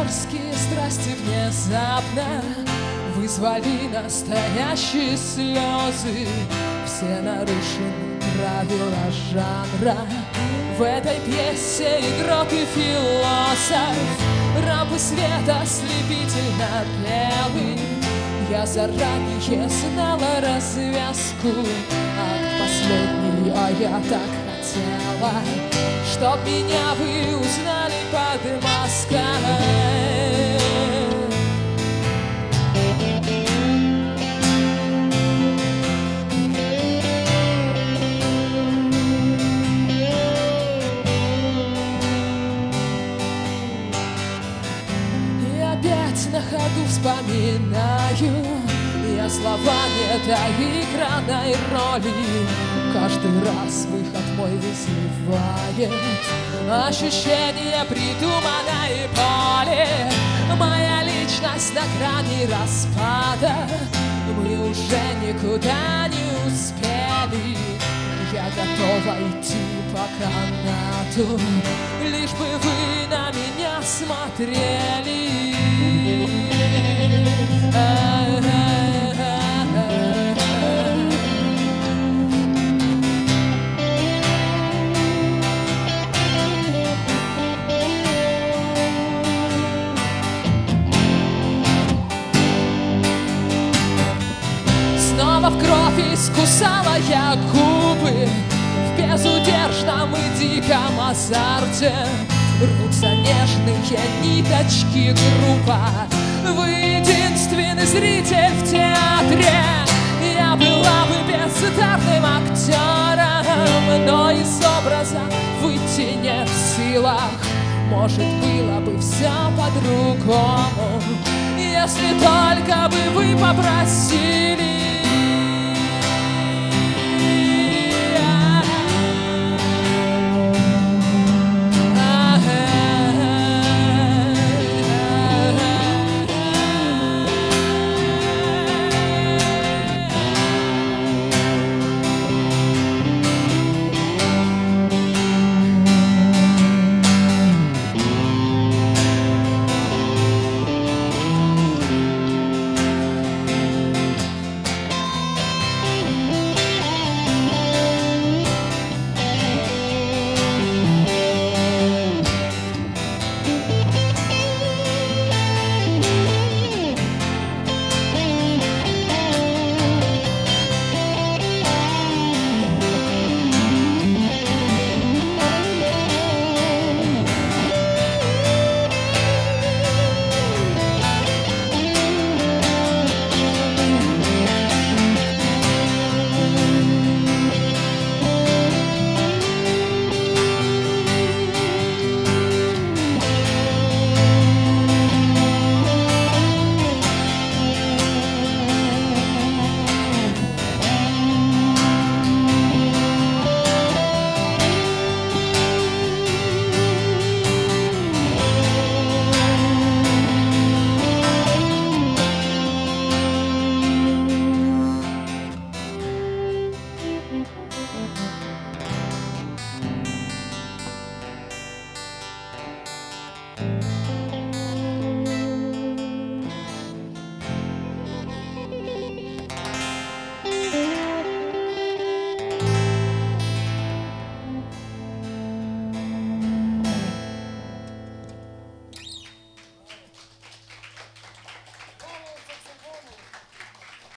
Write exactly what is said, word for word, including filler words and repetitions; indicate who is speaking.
Speaker 1: Бунтарские страсти внезапно вызвали настоящие слезы. Все нарушены правила жанра. В этой пьесе игрок и философ. Рампы света ослепительно белые. Я заранее знала развязку. Акт последний, а я так хотела, чтоб меня вы узнали под маской. На ходу вспоминаю я слова не доигранной роли. Каждый раз выход мой вызывает ощущение придуманной боли. Моя личность на грани распада. Мы уже никуда не успели. Я готова идти по канату, лишь бы вы на меня смотрели. Снова в кровь искусала я губы в безудержном и диком азарте. Рвутся нежные ниточки группа. Вы единственный зритель в театре. Я была бы бездарным актером, но из образа выйти не в силах. Может, было бы все по-другому, если только бы вы попросили.